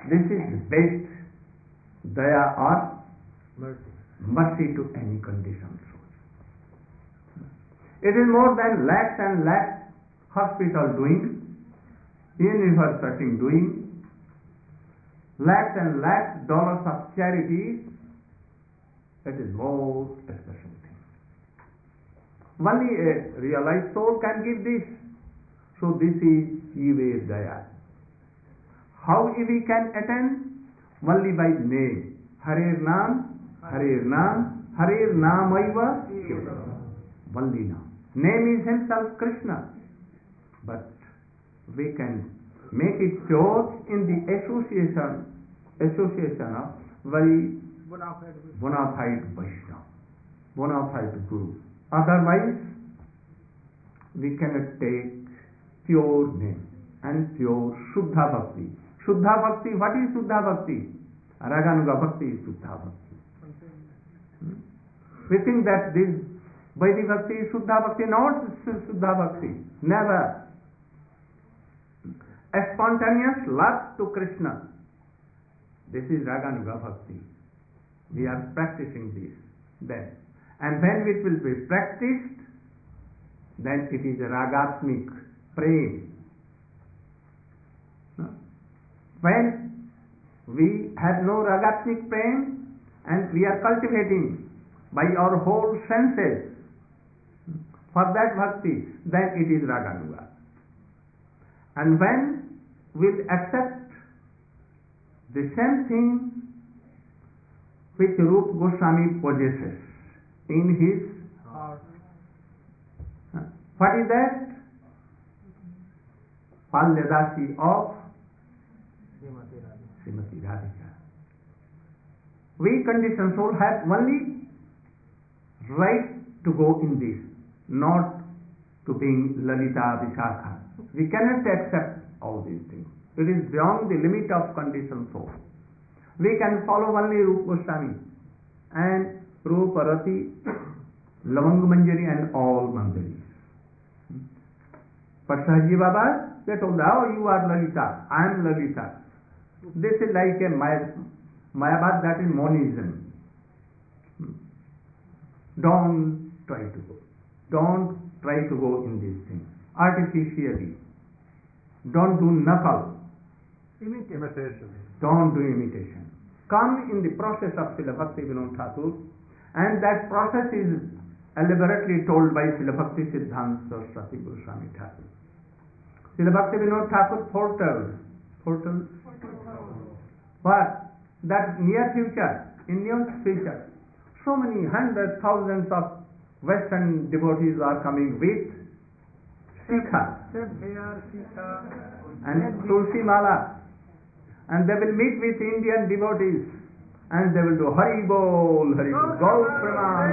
This is the best daya or mercy to any conditioned soul. It is more than lakhs and lakhs hospital doing, universe setting doing, lakhs and lakhs dollars of charities. It is most special thing. Only a realized soul can give this. So this is Jive Daya. How we can attain? Only by name. Harer Naam, Harer Naam, Harer Naamaiva. Only Naam. Name is himself Krishna. But we can make it pure in the association of very bona fide Vaishnava, bona fide Guru. Otherwise, we cannot take pure name and pure Shuddha Bhakti. Shuddha Bhakti, what is Shuddha Bhakti? Raganuga Bhakti is Shuddha Bhakti. We think that this Vaidhi Bhakti is Shuddha Bhakti, not Shuddha Bhakti. Never. A spontaneous love to Krishna. This is Raganuga Bhakti. We are practicing this then. And when it will be practiced, then it is a Ragatmik Prem. When we have no Ragatmik Prem and we are cultivating by our whole senses for that Bhakti, then it is Raganuga. And when we'll accept the same thing which Rupa Goswami possesses in his heart. What is that? Palyadasi of Srimati Radhika. We conditioned soul have only right to go in this, not to being Lalita Vishakha. We cannot accept all these things. It is beyond the limit of conditioned soul. We can follow only Rupa Goswami and Rupa Rati, Lavang Manjari and all Manjaris. But Sahaji Baba, they told, oh, you are Lalita, I am Lalita. This is like a Mayabad, that is monism. Don't try to go. Don't try to go in these things artificially. Don't do nakal. Imitation. Don't do imitation. Come in the process of Srila Bhakti Vinod Thakur, and that process is elaborately told by Srila Bhakti Siddhanta Saraswati Goswami Thakur. Srila Bhakti Vinod Thakur foretold what? That near future, in near future, so many hundreds, thousands of Western devotees are coming with Sikha and Tulsi Mala, and they will meet with Indian devotees and they will do Hari Bol, Gau Praman.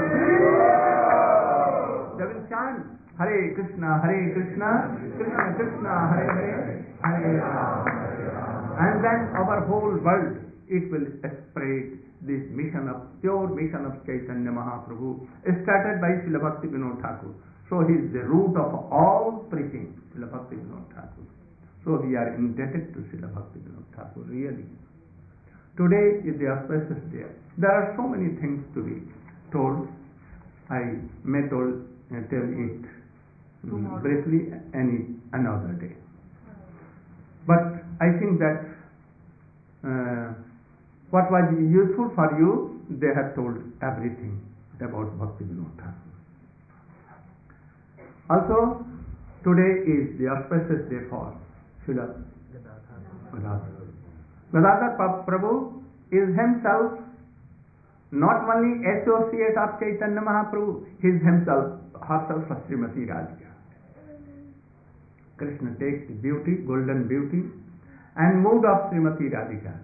They will chant Hare Krishna, Krishna Krishna, Hare Hare, Hare Rama. And then our whole world, it will spread this mission of, pure mission of Chaitanya Mahaprabhu, started by Srila Bhakti Vinod Thakur. So he is the root of all preaching, Srila Bhakti Vinod Thakur. So we are indebted to Srila Bhakti Vinod Thakur, really. Today is the auspicious day. There are so many things to be told. I may tell it briefly another day. But I think that what was useful for you, they have told everything about Bhakti Vinod Thakur. Also, today is the auspicious day for Srila Gadadhar Prabhu is himself not only associate of Chaitanya Mahaprabhu, he is himself herself a Srimati Radhika. Krishna takes the beauty, golden beauty, and mood of Srimati Radhika.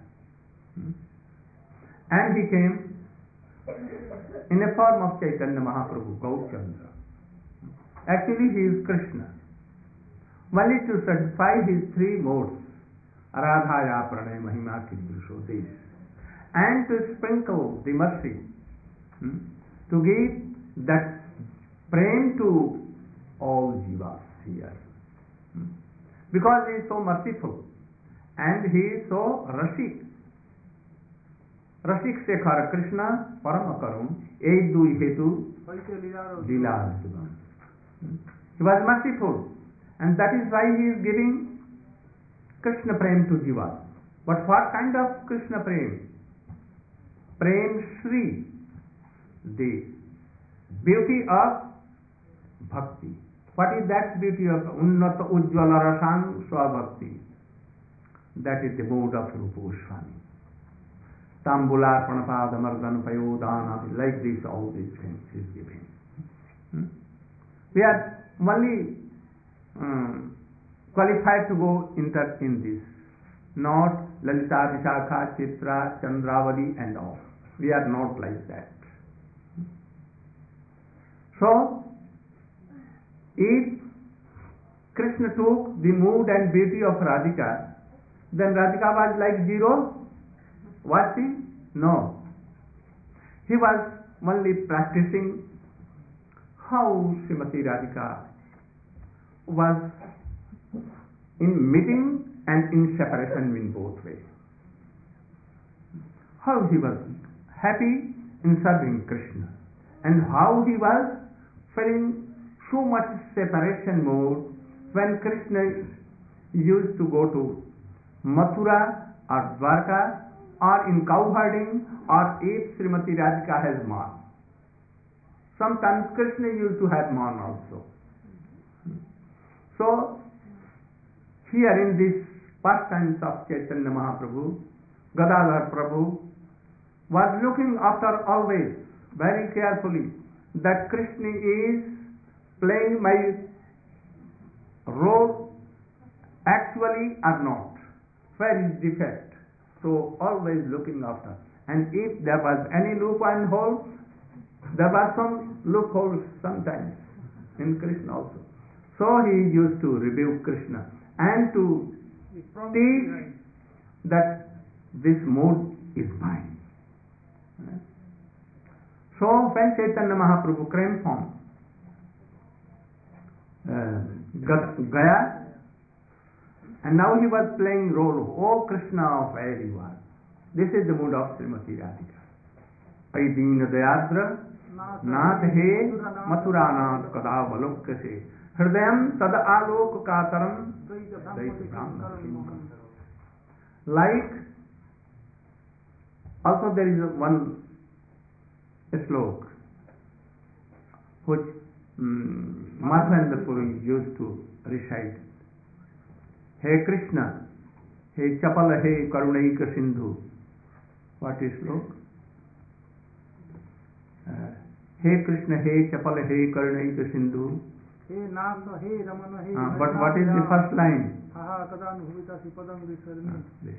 And he came in a form of Chaitanya Mahaprabhu, Gaurchandra. Actually, he is Krishna. Only to satisfy his three modes, Aradhaya Pranay Mahima Kidusho, this, and to sprinkle the mercy, to give that prem to all jivas here. Because he is so merciful, and he is so Rashik. Rashik Shekhar Krishna Parama Karun Ek Dui Hetu Lila Sugam. He was merciful, and that is why he is giving Krishna Prem to Jiva. But what kind of Krishna Prem? Prem Shri, the beauty of bhakti. What is that beauty of Unnata Ujjvala Rasan Swabhakti? That is the mode of Rupa Goswami. Tambula Pranapada Mardan Payodana, like this, all these things is given. We are only qualified to go in this, not Lalita, Vishakha, Chitra, Chandravali and all. We are not like that. So, if Krishna took the mood and beauty of Radhika, then Radhika was like zero? Was she? No. He was only practicing how Srimati Radhika was in meeting and in separation in both ways. How he was happy in serving Krishna, and how he was feeling so much separation mode when Krishna used to go to Mathura or Dwarka or in cow herding, or if Srimati Radhika has man. Sometimes Krishna used to have man also. So, here in this pastimes of Chaitanya Mahaprabhu, Gadadhar Prabhu was looking after always very carefully that Krishna is playing my role actually or not. Where is defect? So always looking after. And if there was any loophole, there were some loopholes sometimes in Krishna also. So he used to rebuke Krishna and to teach that this mood is mine. So when Chaitanya Mahaprabhu came from Gaya, and now he was playing role of O Krishna of everyone. This is the mood of Srimati Radhika. Ay Deen Dayadra Nath He Mathuranath Kada Valokase Hridayam Tad Alok Kataram Like, also there is one slok which Madhavendra Puri used to recite. He Krishna, He Chapala, He Karunaika Sindhu. What is slok? He Krishna, He Chapala, He Karunaika Sindhu. He Nasa, He Ramana, He But what is the first line? This.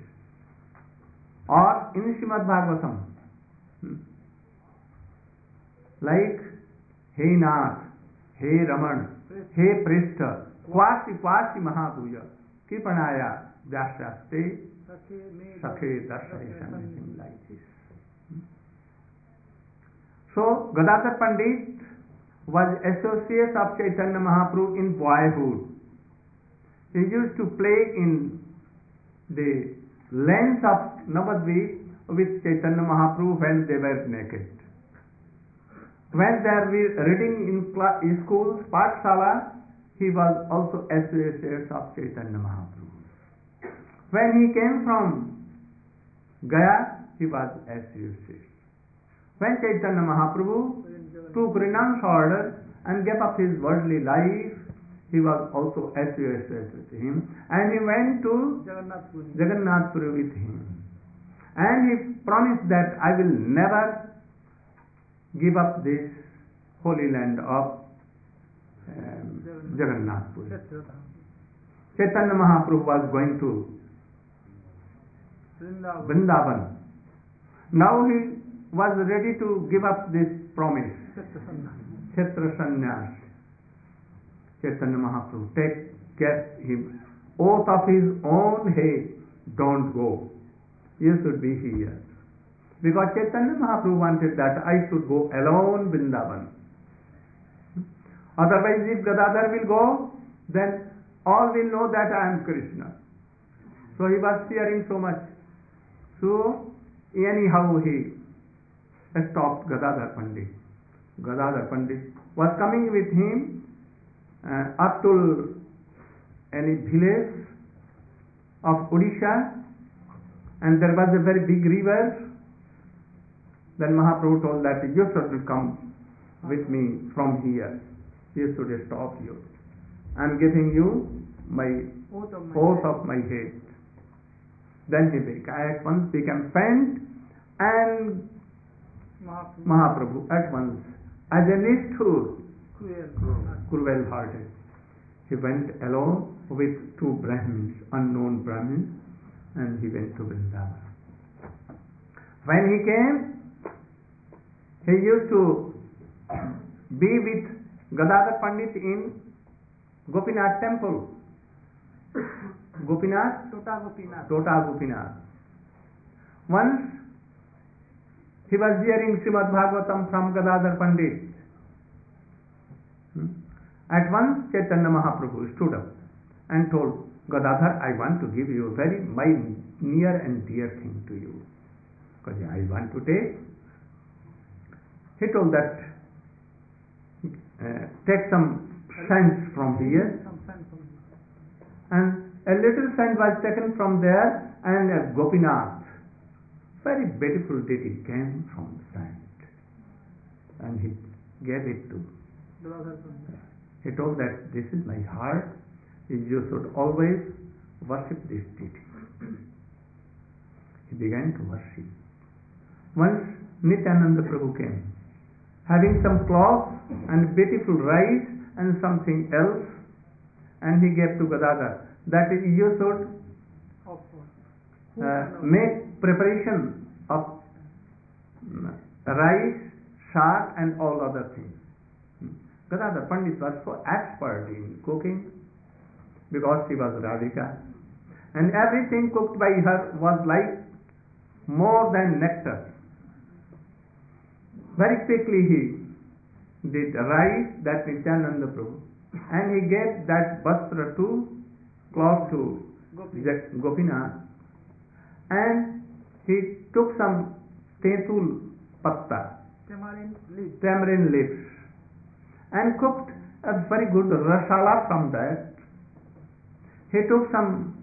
Or in Srimad Bhagavatam, like He Nath, He Raman, He Prishta, Kwasi Kwasi Mahabuya, Kipanaya Vyasyaste, Sakhe Darshaishan, anything like this. So, Gadadhar Pandit was associate of Chaitanya Mahaprabhu in boyhood. He used to play in the lanes of Navadvip with Chaitanya Mahaprabhu when they were naked. When they were reading in schools, Pathshala, he was also associate of Chaitanya Mahaprabhu. When he came from Gaya, he was associate. When Chaitanya Mahaprabhu took renounce order and gave up his worldly life, he was also associated with him, and he went to Jagannath Puri with him. And he promised that I will never give up this holy land of Jagannath Puri. Chaitanya Mahaprabhu was going to Vrindavan. Now he was ready to give up this promise. Kshetra Sannyas. Chaitanya Mahaprabhu kept him oath of his own, hey, don't go. You should be here. Because Chaitanya Mahaprabhu wanted that I should go alone Vrindavan. Otherwise, if Gadadhar will go, then all will know that I am Krishna. So he was fearing so much. So anyhow he stopped Gadadhar Pandit. Gadadhar Pandit was coming with him up to any village of Odisha, and there was a very big river. Then Mahaprabhu told that you should come with me from here. You should stop you. I am giving you my oath of my head. Then he at once became faint, and Mahaprabhu at once, as a nishthur, cruel hearted, he went alone with two Brahmins, unknown Brahmins, and he went to Vrindavan. When he came, he used to be with Gadadhar Pandit in Gopinath temple. Tota Gopinath. Once he was hearing Srimad Bhagavatam from Gadadhar Pandit. At once Chaitanya Mahaprabhu stood up and told Gadadhar, I want to give you my near and dear thing to you, because I want to take. He told that take some sands from here, and a little sand was taken from there, and a Gopinath, very beautiful deity, came from the sand, and he gave it to. He told that this is my heart, you should always worship this deity. He began to worship. Once Nityananda Prabhu came, having some cloth and beautiful rice and something else, and he gave to Gadadhar that you should make preparation of rice, shak and all other things. Gadadhar Pandit was so expert in cooking because she was Radhika, and everything cooked by her was like more than nectar. Very quickly he did rice, that Nityananda Prabhu, and he gave that vastra cloth to Gopinath, and he took some tetul patta, tamarind leaves, and cooked a very good rasala from that. He took some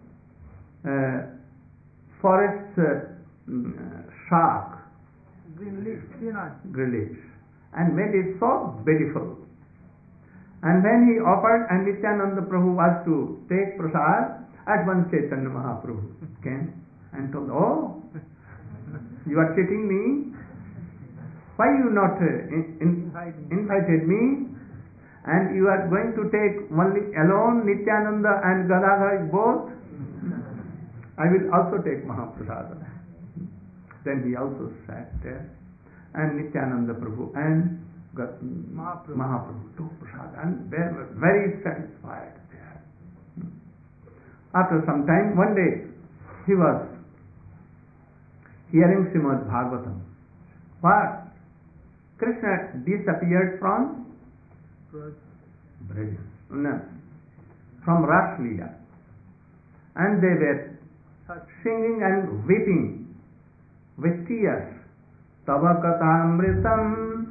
forest shak, green leaves, and made it so beautiful. And when he offered, and Nityananda Prabhu was to take prasad, at once Chaitanya Mahaprabhu came and told, oh, you are cheating me? Why you not invited me? And you are going to take only alone Nityananda and Gadadhar both? I will also take Mahaprasada. Then he also sat there, and Nityananda Prabhu and Mahaprabhu took prasad, and they were very satisfied there. After some time, one day, he was hearing Srimad Bhagavatam. But Krishna disappeared from Braj, from Rasliya, and they were singing and weeping with tears. Tava katamritam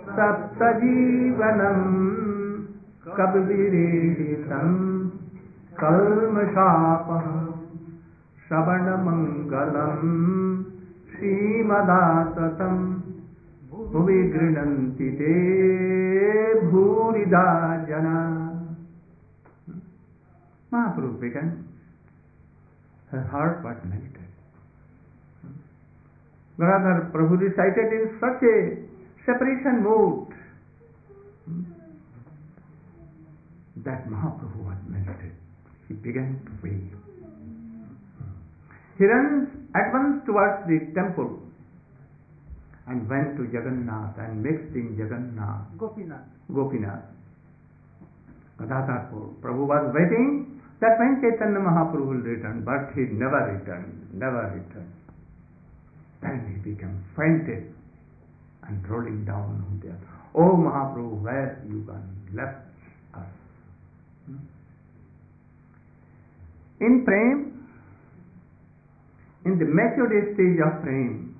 saptajivanam kabviriditam kalmashapah Shabanamangalam Srimadasatam Bhuvi Grinanti Te Bhurida Jana. Mahaprabhu began. Her heart was melted. Gadadhar Prabhu recited in such a separation mood that Mahaprabhu was melted. He began to weep. He runs at once towards the temple and went to Jagannath and mixed in Jagannath. Gopinath. Gadadhar Prabhu was waiting that when Chaitanya Mahaprabhu will return, but he never returned. Then he became fainted and rolling down on there. Oh Mahaprabhu, where you gone? Left us. In Prem, in the matured stage of prem,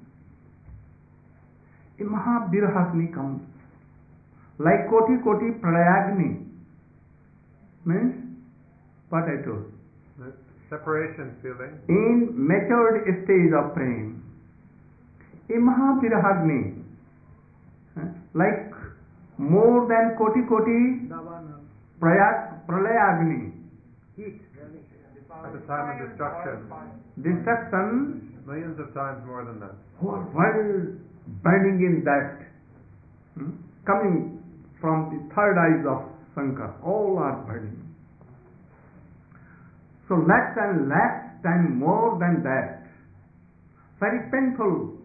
a Mahabirahagni comes, like Koti Koti Pralayagni. Means what I told. The separation feeling. In matured stage of prem, a Mahabirahagni, like more than Koti Koti Davana. Pralayagni. Heat. At the time of destruction. Destruction, Millions of times more than that. whole world burning in that, coming from the third eyes of Shankar, all are burning. So lakhs and lakhs times more than that. Very painful.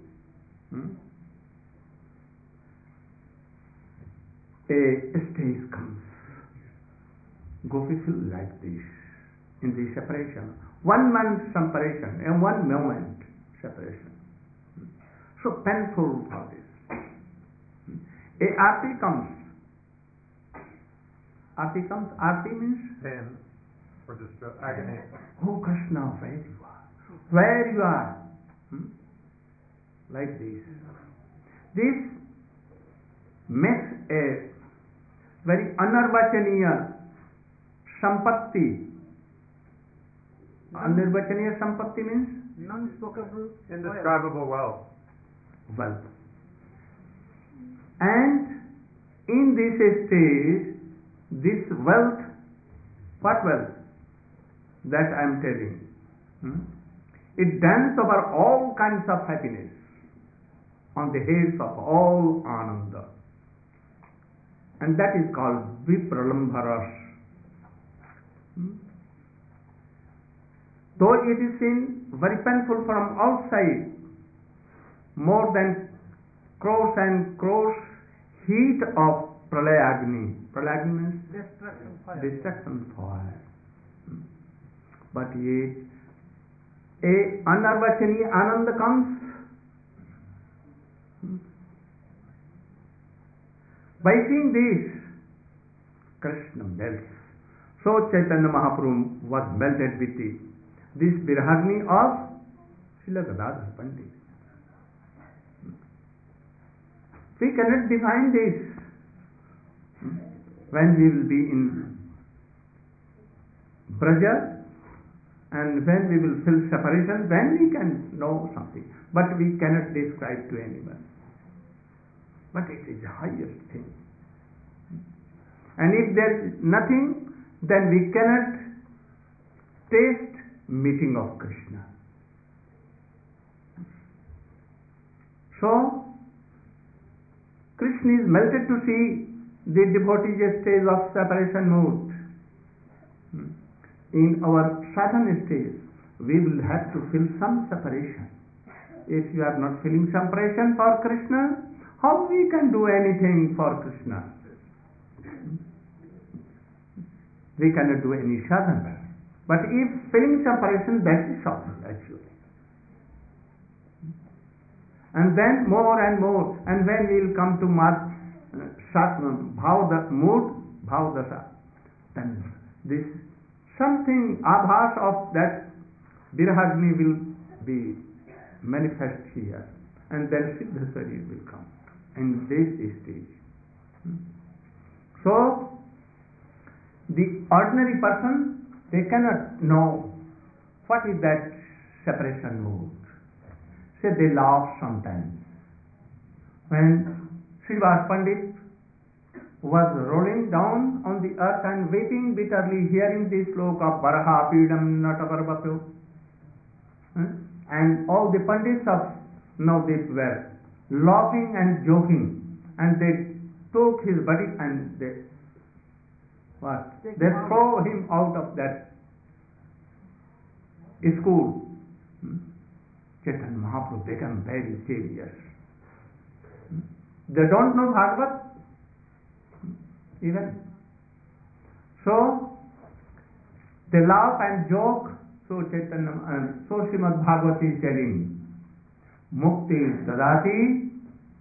A stage comes. Gopi feel like this in the separation. 1 month separation and 1 moment separation. So painful for this. A arti comes. Arti comes. Arti means, Pain or distress, agony. oh Krishna, where you are? Where you are? Like this. This makes a very anarvachaniya sampatti. Anarvachaniya sampatti means Non-spoken. Indescribable wealth. wealth. And in this stage, this wealth, what wealth? That I am telling. It dances over all kinds of happiness on the heads of all Ananda. And that is called Vipralambharas. Though it is seen very painful from outside, more than crores and crores heat of Pralayagni. Pralayagni means Destruction fire. destruction fire. But yet, a anarvachani ananda comes. By seeing this, Krishna melts. So Chaitanya Mahaprabhu was melted with this Birahagni of Srila Gadadhar Pandit. We cannot define this. When we will be in Braja and when we will feel separation, then we can know something. But we cannot describe to anyone. But it is the highest thing. And if there is nothing, then we cannot taste meeting of Krishna. So, Krishna is melted to see the devotee's stage of separation mood. In our sadhana stage, we will have to feel some separation. If you are not feeling separation for Krishna, how we can do anything for Krishna? We cannot do any sadhana. But if feeling separation, that is sadhana actually. And then more and more, and when we will come to Bhavdasa, then this something, abhas of that Birahagni will be manifest here, and then Siddhasari will come in this stage. So, the ordinary person, they cannot know what is that separation mood. Say they laugh sometimes. When Srivas Pandit was rolling down on the earth and weeping bitterly, hearing this sloka of Baraha Pidam Nataparvapyo, and all the Pandits of Navadip were laughing and joking, and they took his body and they throw him out of that school. Chaitanya Mahaprabhu became very serious. They don't know Bhagavad even. So they laugh and joke. So Chaitanya and so Srimad Bhagavati is telling, Mukti dadati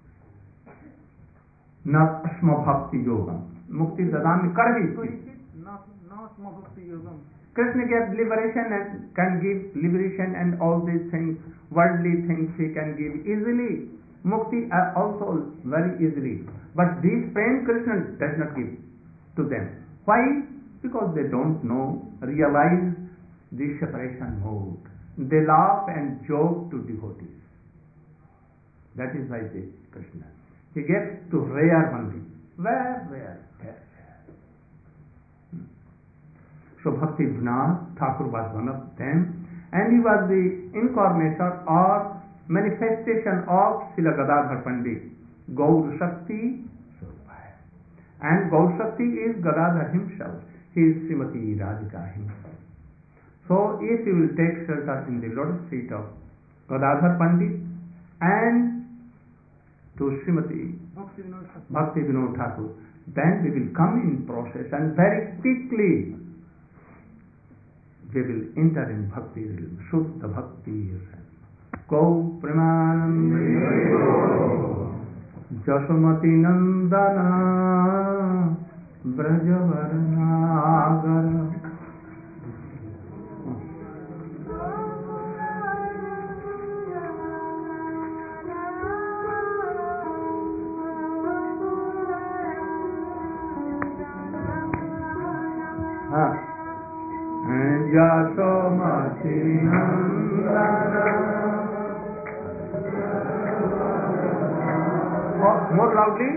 na asma bhakti yogam. Mukti dadami karvi. No small bhakti yogam. Krishna gave liberation and can give liberation and all these things, worldly things he can give easily. Mukti also very easily. But these pain Krishna does not give to them. Why? Because they don't know, realize the separation mode. They laugh and joke to devotees. That is why they Krishna. He gets to rare only. Where? So Bhakti Vinod Thakur was one of them, and he was the incarnation or manifestation of Srila Gadadhar Pandit, Gaur Shakti Swarupa. And Gaur Shakti is Gadadhar himself. He is Srimati Radhika himself. So if you will take shelter in the lotus feet of Gadadhar Pandit and to Srimati Bhakti Vinod Thakur, then we will come in process and very quickly we will enter in Bhakti realm, Shuddha Bhakti realm. Go Premanande Jasumati Nandana Brajavarnagara. Jasumati Nandana. More loudly.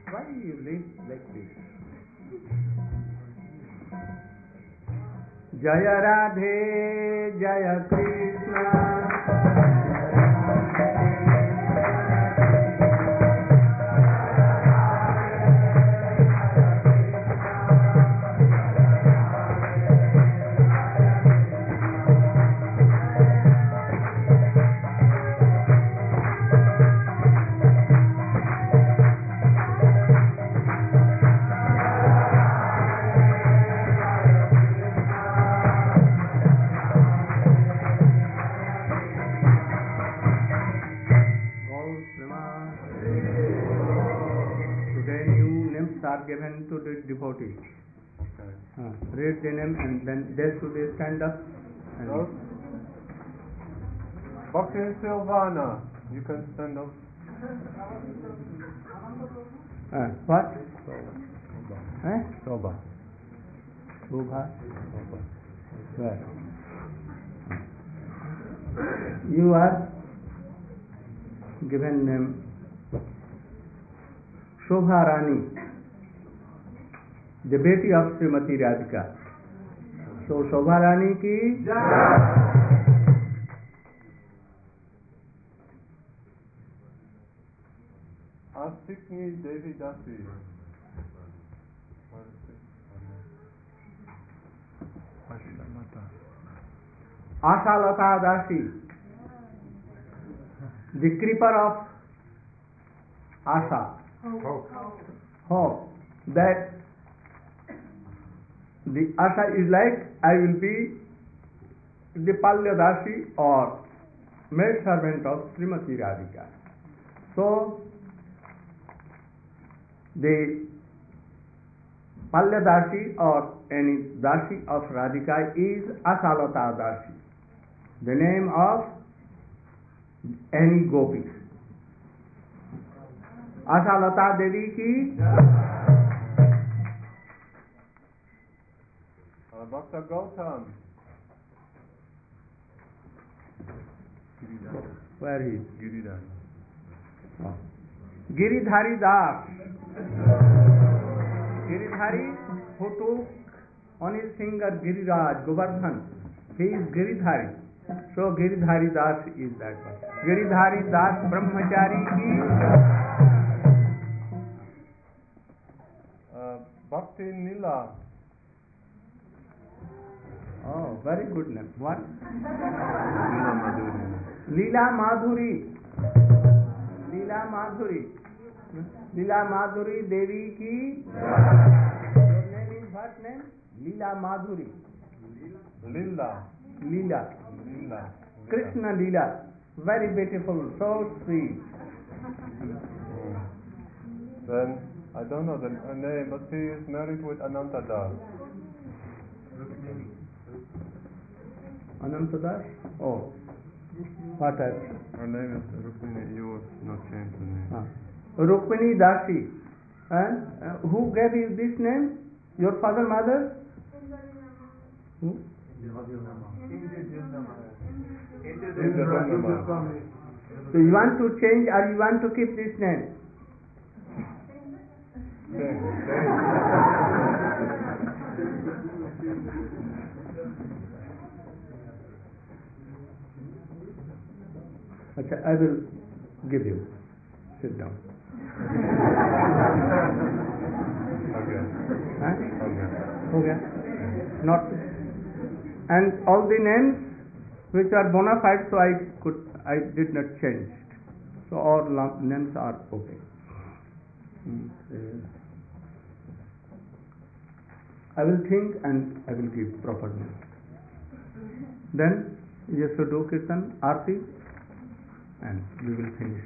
Why you live like this? Jaya Radhe, Jaya Krishna. Are given to the devotees. Read the name and then they should stand up. No? Bhakti and Silvana, you can stand up. What? Shobha. Shobha. Where? You are given name Shobha Rani, the बेटी of Srimati Radhika. So Shobha Rani की Astikni Devi Dasi. Ashalata Dasi, the creeper of Asha. Hope that the Asha is like I will be the Palyadasi or maid servant of Srimati Radhika. So the Palyadasi or any Dasi of Radhika is Asalata Dasi, the name of any gopi. Asalata Devi ki Bhakta Gautam. Where he is? Giridhari. Oh. Giridhari Das. Giridhari who took on his finger Giriraj, Govardhan. He is Giridhari. So Giridhari Das is that one. Giridhari Das Brahmachari is Bhakti Nila. Oh, very good name. What? Nila Madhuri. Leela Madhuri. Leela Madhuri. Leela Madhuri Devi ki. Your name is what name? Leela Madhuri. Lila. Leela. Lila. Krishna Leela. Very beautiful, so sweet. Then, I don't know her name, but she is married with Anantadas. Anantadas? Oh. What else? Her name is Rukmini. You have not changed the name. Rukmini Dasi. Who gave you this name? Your father, mother? Who? So you want to change or you want to keep this name? Okay, I will give you. Sit down. Okay. Okay. Not. And all the names which are bona fide, so I did not change. So all names are okay. I will think and I will give proper name. Then you should do Kirtan, Aarti, and we will finish.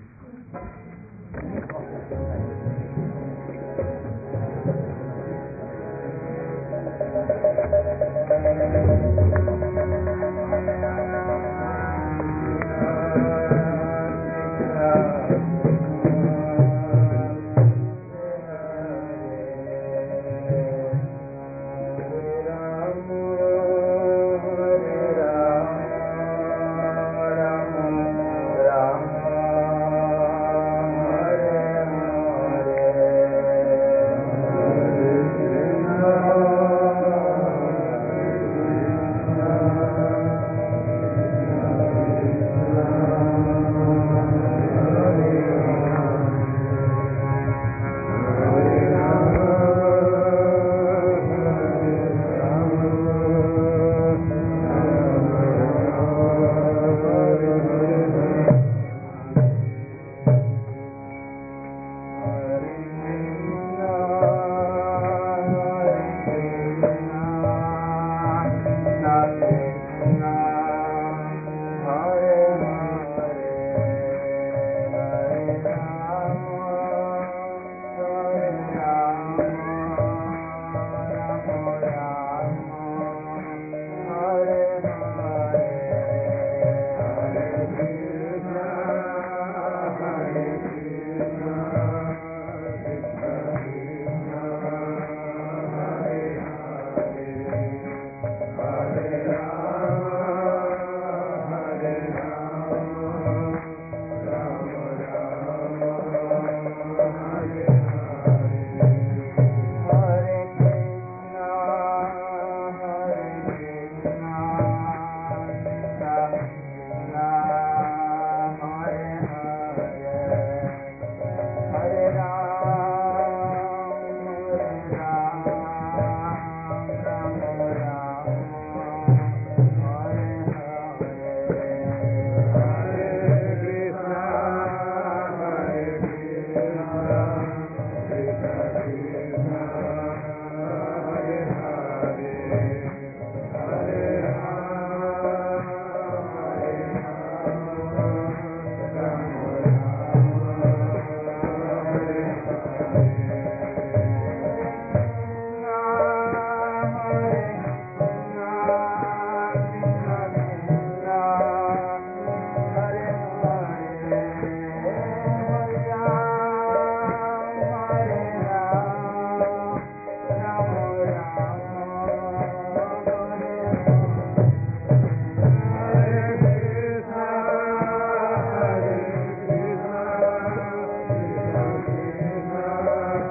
Krishna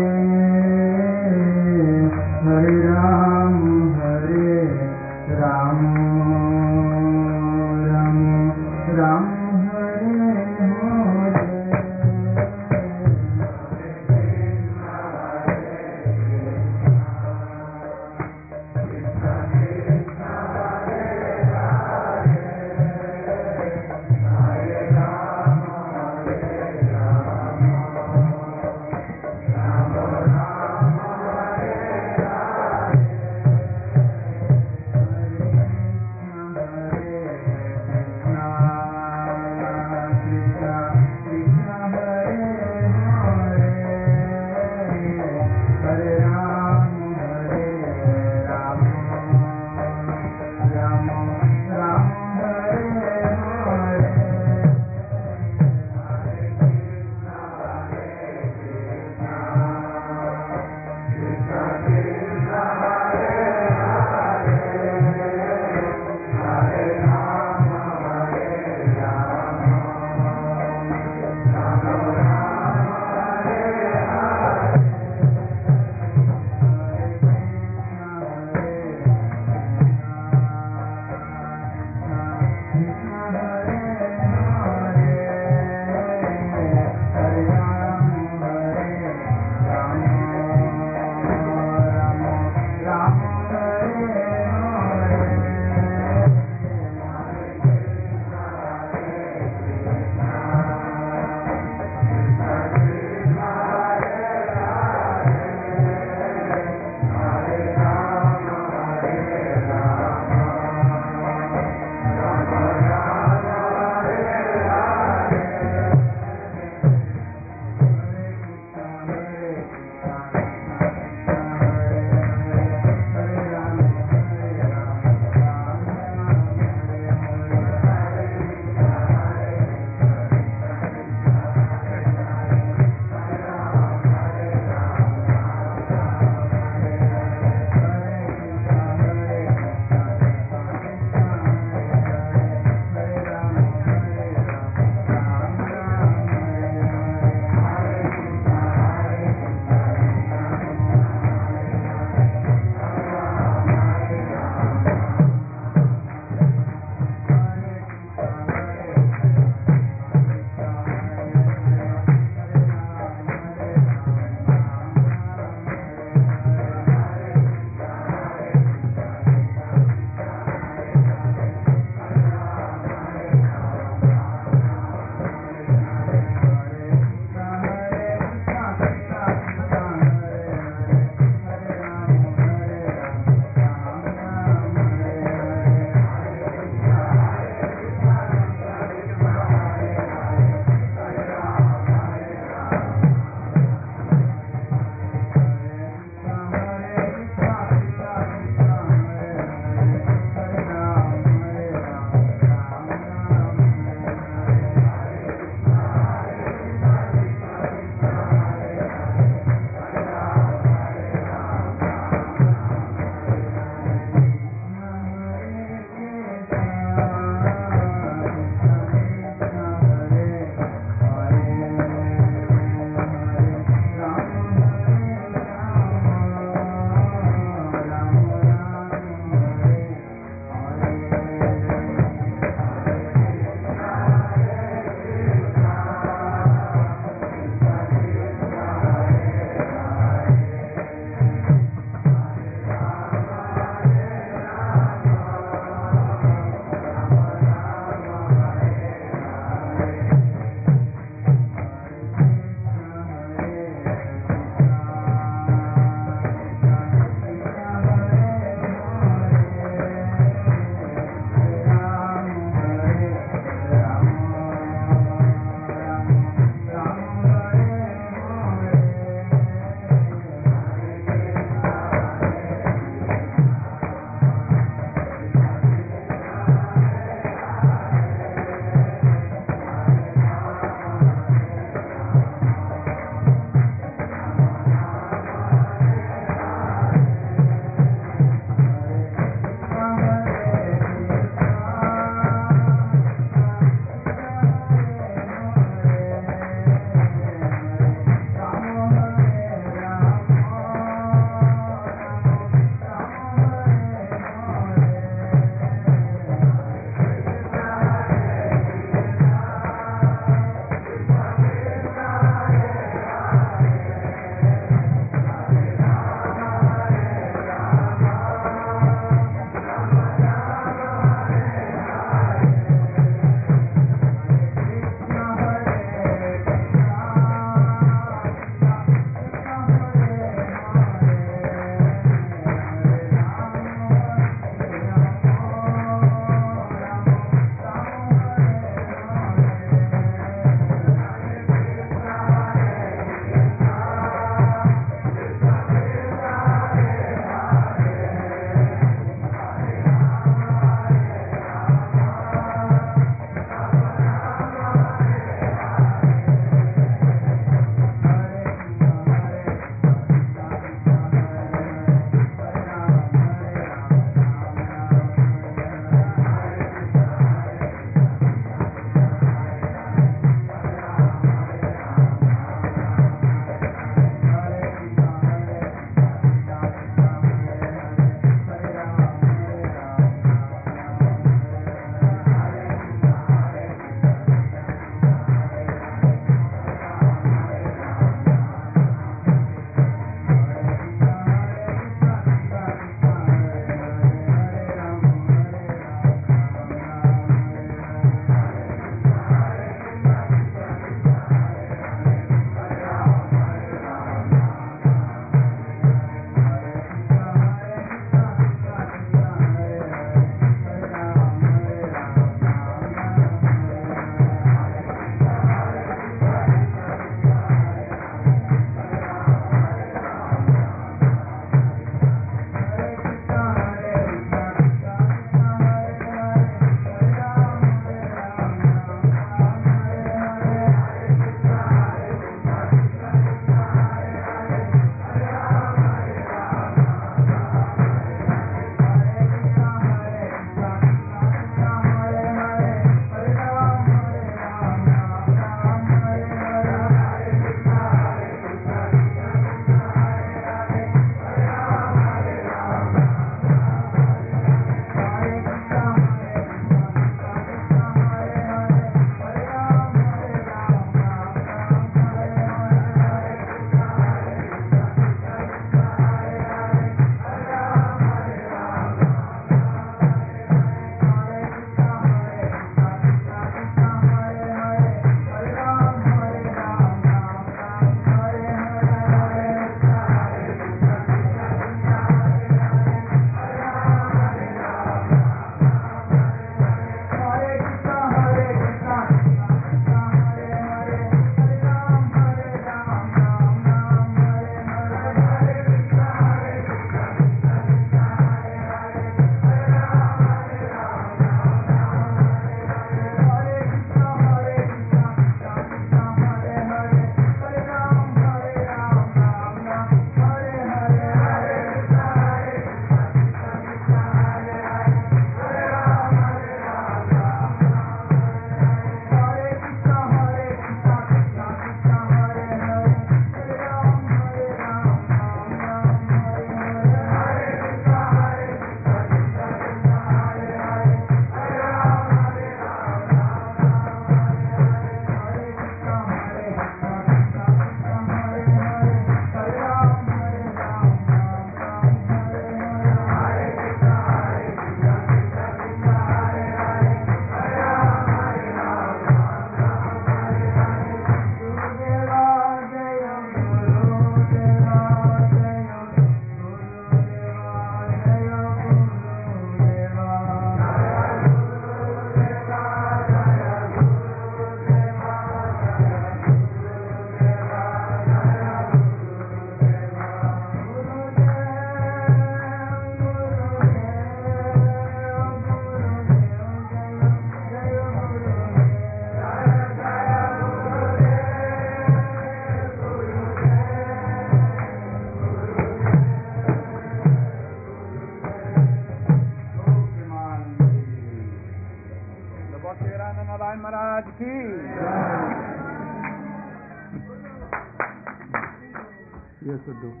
You should do.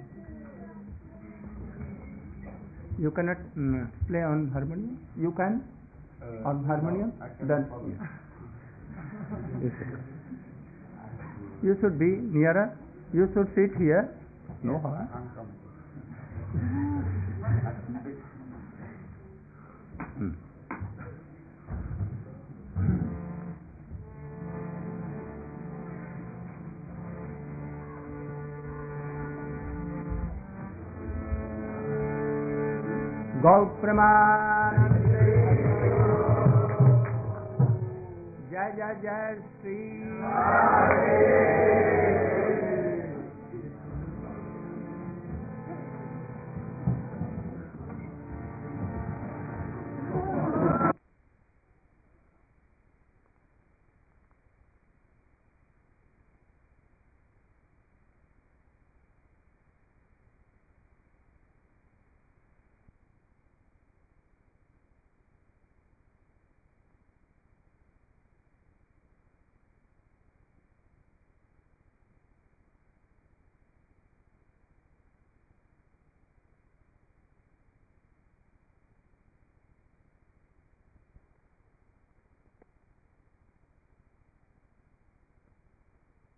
You cannot play on harmonium? You can? On harmonium? Then you should do. You should be nearer. You should sit here. No harm. गौ प्रमानंदे जय जय जय श्री